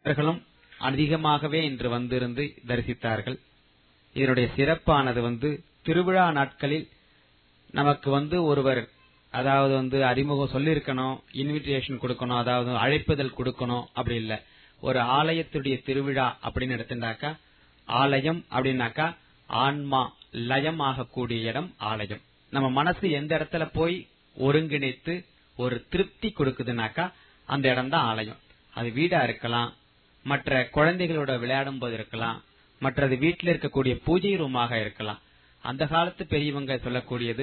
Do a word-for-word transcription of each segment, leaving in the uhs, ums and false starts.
அவர்களும் அதிகமாகவே இன்று வந்திருந்து தரிசித்தார்கள். இதனுடைய சிறப்பானது வந்து திருவிழா நாட்களில் நமக்கு வந்து ஒருவர் அதாவது வந்து அறிமுகம் சொல்லிருக்கணும், இன்விடேஷன் கொடுக்கணும், அதாவது அழைப்புதல் கொடுக்கணும், அப்படி இல்ல. ஒரு ஆலயத்துடைய திருவிழா அப்படின்னு எடுத்துட்டாக்கா, ஆலயம் அப்படின்னாக்கா ஆன்மா லயம் ஆகக்கூடிய இடம் ஆலயம். நம்ம மனசு எந்த இடத்துல போய் ஒருங்கிணைத்து ஒரு திருப்தி கொடுக்குதுனாக்கா அந்த இடம் தான் ஆலயம். அது வீடா இருக்கலாம், மற்ற குழந்தைகளோட விளையாடும் போது இருக்கலாம், மற்றது வீட்டில் இருக்கக்கூடிய பூஜை ரூமாக இருக்கலாம். அந்த காலத்து பெரியவங்க சொல்லக்கூடியது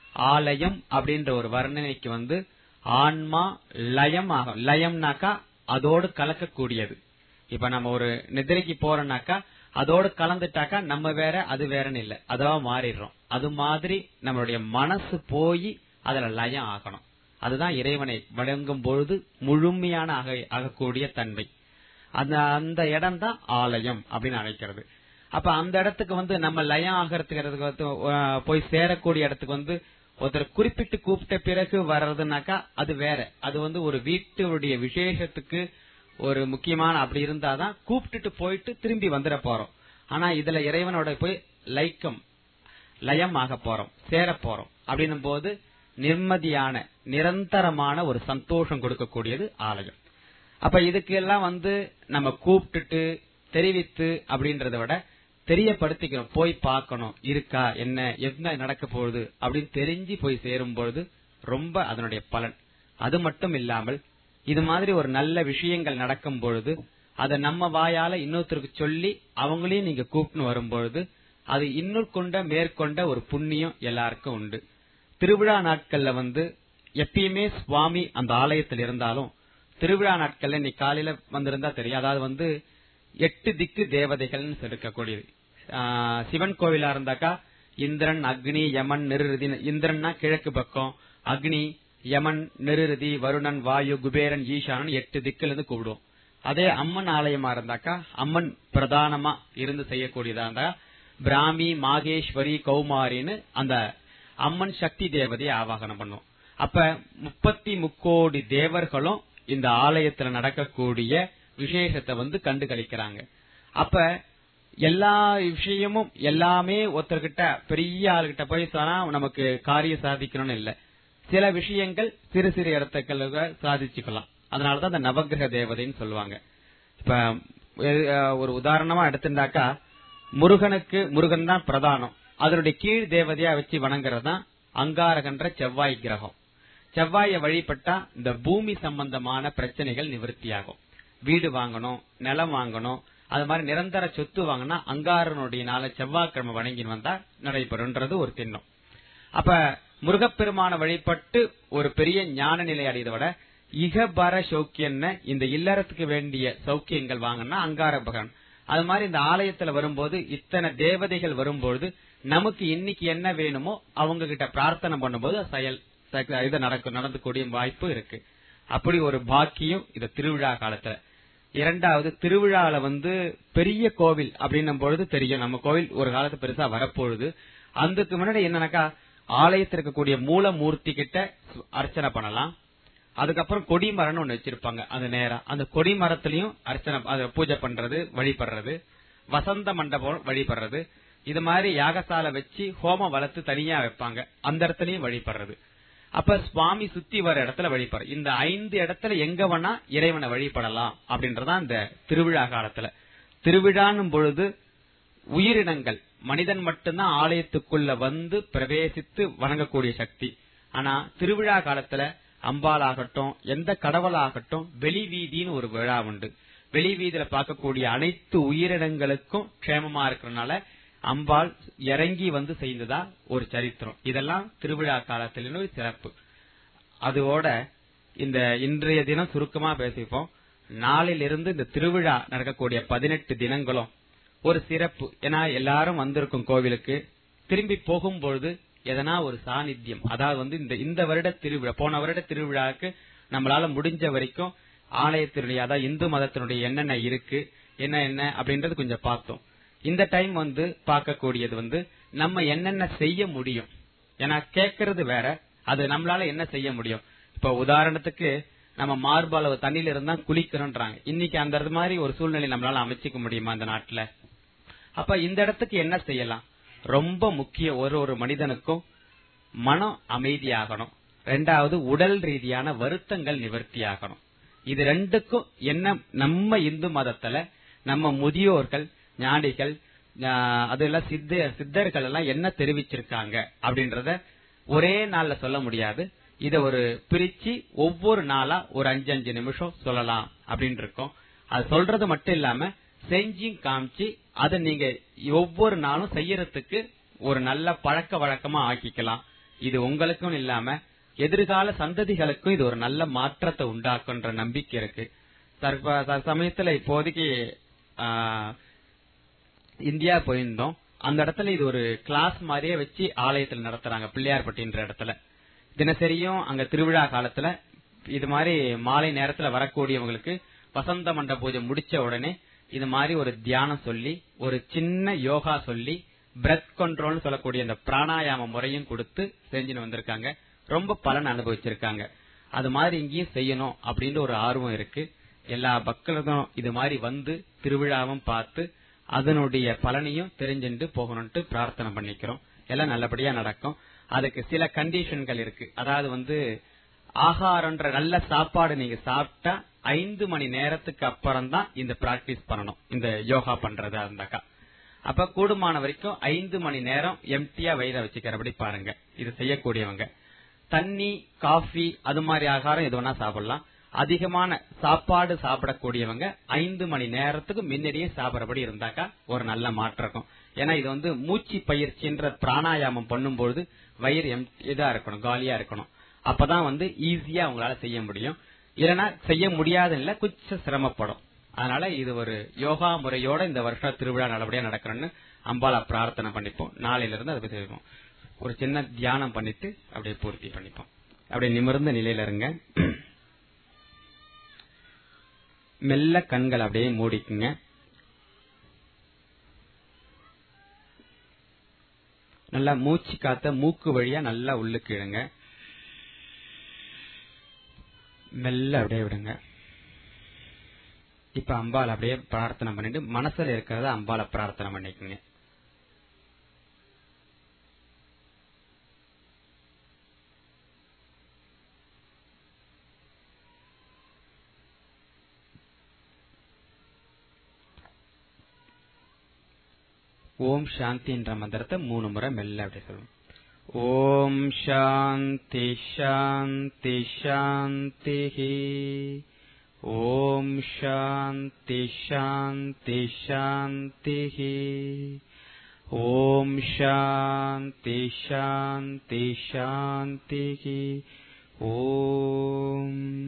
ஆலயம் அப்படின்ற ஒரு வர்ணனைக்கு வந்து ஆன்மா லயம் ஆகும். லயம்னாக்கா அதோடு கலக்கக்கூடியது. இப்ப நம்ம ஒரு நிதிரைக்கு போறோம்னாக்கா அதோடு கலந்துட்டாக்கா நம்ம வேற அது வேறன்னு இல்ல, அதுவா மாறிடுறோம். அது மாதிரி நம்மளுடைய மனசு போய் அதுல லயம் ஆகணும். அதுதான் இறைவனை வணங்கும் பொழுது முழுமையான ஆகக்கூடிய தன்மை. அந்த அந்த இடம் தான் ஆலயம் அப்படின்னு அழைக்கிறது. அப்ப அந்த இடத்துக்கு வந்து நம்ம லயம் ஆகிறதுக்கு போய் சேரக்கூடிய இடத்துக்கு வந்து ஒருத்தர் குறிப்பிட்டு கூப்பிட்ட பிறகு வர்றதுனாக்கா அது வேற. அது வந்து ஒரு வீட்டுடைய விசேஷத்துக்கு ஒரு முக்கியமான அப்படி இருந்தாதான் கூப்பிட்டுட்டு போயிட்டு திரும்பி வந்துட போறோம். ஆனா இதுல இறைவனோட போய் லைக்கம் லயம் ஆக போறோம், சேர போறோம். அப்படின்னும் போது நிம்மதியான நிரந்தரமான ஒரு சந்தோஷம் கொடுக்கக்கூடியது ஆலயம். அப்ப இதுக்கு எல்லாம் வந்து நம்ம கூப்பிட்டுட்டு தெரிவித்து அப்படின்றத விட தெரியப்படுத்திக்கணும், போய் பார்க்கணும், இருக்கா என்ன என்ன நடக்க போகுது அப்படின்னு தெரிஞ்சு போய் சேரும் பொழுது ரொம்ப அதனுடைய பலன். அது மட்டும் இல்லாமல் இது மாதிரி ஒரு நல்ல விஷயங்கள் நடக்கும் பொழுது அதை நம்ம வாயால இன்னொருத்தருக்கு சொல்லி அவங்களையும் நீங்க கூப்பிட்டு வரும்பொழுது அது இன்னொரு கொண்ட மேற்கொண்ட ஒரு புண்ணியம் எல்லாருக்கும் உண்டு. திருவிழா நாட்கள்ல வந்து எப்பயுமே சுவாமி அந்த ஆலயத்தில் இருந்தாலும் திருவிழா நாட்கள்ல நீ காலையில வந்திருந்தா தெரியும். அதாவது வந்து எட்டு திக்கு தேவதைகள் இருக்கக்கூடியது. சிவன் கோவிலா இருந்தாக்கா இந்திரன், அக்னி, யமன், நிருதி. இந்திரன்னா கிழக்கு பக்கம், அக்னி, யமன், நிருதி, வருணன், வாயு, குபேரன், ஈசானன் எட்டு திக்குல இருந்து கூப்பிடுவோம். அதே அம்மன் ஆலயமா இருந்தாக்கா அம்மன் பிரதானமா இருந்து செய்யக்கூடியதா இருந்தா பிராமி, மாகேஸ்வரி, கௌமாரின்னு அந்த அம்மன் சக்தி தேவதையை ஆவாகனம் பண்ணுவோம். அப்ப முப்பத்தி முக்கோடி தேவர்களும் இந்த ஆலயத்துல நடக்கக்கூடிய விசேஷத்தை வந்து கண்டு கழிக்கிறாங்க. அப்ப எல்லா விஷயமும் எல்லாமே ஒருத்தர்கிட்ட பெரிய ஆளுகிட்ட போய் சொன்னா நமக்கு காரியம் சாதிக்கணும்னு இல்ல. சில விஷயங்கள் சிறு சிறு இடத்துக்களுக்கு சாதிச்சுக்கலாம். அதனாலதான் அந்த நவகிரக தேவதைன்னு சொல்லுவாங்க. இப்ப ஒரு உதாரணமா எடுத்துட்டாக்கா முருகனுக்கு முருகன் தான் பிரதானம். அதனுடைய கீழ் தேவதையா வச்சு வணங்குறது தான் அங்காரகன்ற செவ்வாய் கிரகம். செவ்வாயை வழிபட்டா இந்த பூமி சம்பந்தமான பிரச்சனைகள் நிவர்த்தியாகும். வீடு வாங்கணும், நிலம் வாங்கணும், அது மாதிரி நிரந்தர சொத்து வாங்கினா அங்காரனுடைய நாள செவ்வாய்க்கிழமை வணங்கின்னு வந்தா நடைபெறும்ன்றது ஒரு திண்ணம். அப்ப முருகப்பெருமான வழிபட்டு ஒரு பெரிய ஞான நிலை அடையதை விட இகபர சௌக்கியன்னு இந்த இல்லறத்துக்கு வேண்டிய சௌக்கியங்கள் வாங்கினா அங்கார பகவான். அது மாதிரி இந்த ஆலயத்துல வரும்போது இத்தனை தேவதைகள் வரும்போது நமக்கு இன்னைக்கு என்ன வேணுமோ அவங்க கிட்ட பிரார்த்தனை பண்ணும்போது செயல் இது நடக்கும் நடந்துக்கூடிய வாய்ப்பு இருக்கு. அப்படி ஒரு பாக்கியம் இந்த திருவிழா காலத்துல. இரண்டாவது, திருவிழால வந்து பெரிய கோவில் அப்படின்னும் பொழுது தெரியும் நம்ம கோவில் ஒரு காலத்து பெருசா வரப்பொழுது அதுக்கு முன்னாடி என்னன்னாக்கா ஆலயத்தில் இருக்கக்கூடிய மூலமூர்த்தி கிட்ட அர்ச்சனை பண்ணலாம். அதுக்கப்புறம் கொடிமரம்னு ஒண்ணு வச்சிருப்பாங்க. அந்த நேரம் அந்த கொடிமரத்திலையும் அர்ச்சனை பூஜை பண்றது, வழிபடுறது, வசந்த மண்டபம் வழிபடுறது, இது மாதிரி யாகசாலை வச்சு ஹோம வளர்த்து தனியா வைப்பாங்க, அந்த இடத்துலயும் வழிபடுறது. அப்ப சுவாமி சுத்தி வர இடத்துல வழிபடுற இந்த ஐந்து இடத்துல எங்க வேணா இறைவனை வழிபடலாம் அப்படின்றதான் இந்த திருவிழா காலத்துல. திருவிழான்னும் பொழுது உயிரினங்கள் மனிதன் மட்டும்தான் ஆலயத்துக்குள்ள வந்து பிரவேசித்து வணங்கக்கூடிய சக்தி. ஆனா திருவிழா காலத்துல அம்பாள் ஆகட்டும் எந்த கடவுளாகட்டும் வெளி வீதின்னு ஒரு விழா உண்டு. வெளி வீதியில பார்க்கக்கூடிய அனைத்து உயிரினங்களுக்கும் க்ஷேமமா இருக்கிறதுனால அம்பாள் இறங்கி வந்து செய்ததா ஒரு சரித்திரம். இதெல்லாம் திருவிழா காலத்திலும் சிறப்பு. அதோட இந்த இன்றைய தினம் சுருக்கமா பேசிப்போம். நாளிலிருந்து இந்த திருவிழா நடக்கக்கூடிய பதினெட்டு தினங்களும் ஒரு சிறப்பு. ஏன்னா எல்லாரும் வந்திருக்கும் கோவிலுக்கு திரும்பி போகும்பொழுது எதனா ஒரு சாநித்தியம், அதாவது வந்து இந்த இந்த வருட திருவிழா போன வருட திருவிழாவுக்கு நம்மளால முடிஞ்ச வரைக்கும் ஆலயத்தினுடைய அதாவது இந்து மதத்தினுடைய என்னென்ன இருக்கு என்ன என்ன அப்படின்றது கொஞ்சம் பார்த்தோம். இந்த டைம் வந்து பார்க்கக்கூடியது வந்து நம்ம என்னென்ன செய்ய முடியும். ஏன்னா கேட்கறது வேற, அது நம்மளால என்ன செய்ய முடியும். இப்ப உதாரணத்துக்கு நம்ம மார்பளவு தண்ணியில இருந்தா குளிக்கிறோம்ன்றாங்க. இன்னைக்கு அந்த மாதிரி ஒரு சூழ்நிலை நம்மளால அமைச்சிக்க முடியுமா அந்த நாட்டுல? அப்ப இந்த இடத்துக்கு என்ன செய்யலாம்? ரொம்ப முக்கிய ஒரு ஒரு மனிதனுக்கும் மனம் அமைதியாகணும். ரெண்டாவது உடல் ரீதியான வருத்தங்கள் நிவர்த்தி ஆகணும். இது ரெண்டுக்கும் என்ன நம்ம இந்து மதத்துல நம்ம முதியோர்கள் ஞானிகள் அதெல்லாம் சித்த சித்தர்கள் எல்லாம் என்ன தெரிவிச்சிருக்காங்க அப்படின்றத ஒரே நாள்ல சொல்ல முடியாது. இத ஒரு பிரிச்சு ஒவ்வொரு நாளா ஒரு அஞ்சு அஞ்சு நிமிஷம் சொல்லலாம் அப்படின்னு இருக்கோம். அது சொல்றது மட்டும் இல்லாம செஞ்சு காமிச்சு அதை நீங்க ஒவ்வொரு நாளும் செய்யறதுக்கு ஒரு நல்ல பழக்க வழக்கமா ஆக்கிக்கலாம். இது உங்களுக்கும் இல்லாம எதிர்கால சந்ததிகளுக்கும் இது ஒரு நல்ல மாற்றத்தை உண்டாக்குன்ற நம்பிக்கை இருக்கு. சமயத்துல இப்போதைக்கு இந்தியா போயிருந்தோம். அந்த இடத்துல இது ஒரு கிளாஸ் மாதிரியே வச்சு ஆலயத்தில் நடத்துறாங்க. பிள்ளையார்பட்டின்ற இடத்துல தினசரியும் அங்க திருவிழா காலத்துல இது மாதிரி மாலை நேரத்துல வரக்கூடியவங்களுக்கு வசந்த மண்ட பூஜை முடிச்ச உடனே இது மாதிரி ஒரு தியானம் சொல்லி ஒரு சின்ன யோகா சொல்லி பிரெத் கண்ட்ரோல் சொல்லக்கூடிய அந்த பிராணாயாம முறையும் கொடுத்து செஞ்சுன்னு வந்திருக்காங்க. ரொம்ப பலன் அனுபவிச்சிருக்காங்க. அது மாதிரி இங்கேயும் செய்யணும் அப்படின்னு ஒரு ஆர்வம் இருக்கு. எல்லா மக்களும் இது மாதிரி வந்து திருவிழாவும் பார்த்து அதனுடைய பலனையும் தெரிஞ்சுட்டு போகணும்ட்டு பிரார்த்தனை பண்ணிக்கிறோம். எல்லாம் நல்லபடியா நடக்கும். அதுக்கு சில கண்டிஷன்கள் இருக்கு. அதாவது வந்து ஆகாரம்ன்ற நல்ல சாப்பாடு நீங்க சாப்பிட்டா ஐந்து மணி நேரத்துக்கு அப்புறம் தான் இந்த பிராக்டிஸ் பண்ணணும், இந்த யோகா பண்றதா இருந்தாக்கா. அப்ப கூடுமான வரைக்கும் ஐந்து மணி நேரம் எம்டியா வயிற வச்சுக்கிறபடி பாருங்க இது செய்யக்கூடியவங்க. தண்ணி காஃபி அது மாதிரி ஆகாரம் எது வேணா சாப்பிடலாம். அதிகமான சாப்பாடு சாப்பிடக்கூடியவங்க ஐந்து மணி நேரத்துக்கு முன்னாடியே சாப்பிடறபடி இருந்தாக்கா ஒரு நல்ல மாற்றம் இருக்கும். ஏன்னா இது வந்து மூச்சு பயிற்சின்ற பிராணாயாமம் பண்ணும்போது வயிறு இதா இருக்கணும், காலியா இருக்கணும். அப்பதான் வந்து ஈஸியா உங்களால செய்ய முடியும். இல்லைன்னா செய்ய முடியாது இல்ல, கொஞ்சம் சிரமப்படும். அதனால இது ஒரு யோகா முறையோட இந்த வருஷம் திருவிழா நல்லபடியா நடக்கணும்னு அம்பாளா பிரார்த்தனை பண்ணிப்போம். நாளையில இருந்து அதை பத்தி செய்வோம். ஒரு சின்ன தியானம் பண்ணிட்டு அப்படியே பூர்த்தி பண்ணிப்போம். அப்படியே நிமிர்ந்த நிலையில இருங்க. மெல்ல கண்கள் அப்படியே மூடிக்குங்க. நல்லா மூச்சு காத்த மூக்கு வழியா நல்லா உள்ளுக்கு இடுங்க. மெல்ல அப்படியே விடுங்க. இப்ப அம்பாள் அப்படியே பிரார்த்தனை பண்ணிட்டு மனசுல இருக்கிறத அம்பாளை பிரார்த்தனை பண்ணிக்கோங்க. ஓம் சாந்தி என்ற மந்திரத்தை மூணு முறை மெல்ல அப்படி சொல்லுவோம். ஓம் சாந்தி சாந்தி சாந்தி. ஓம் சாந்தி சாந்தி சாந்தி. ஓம் சாந்தி சாந்தி சாந்தி. ஓம்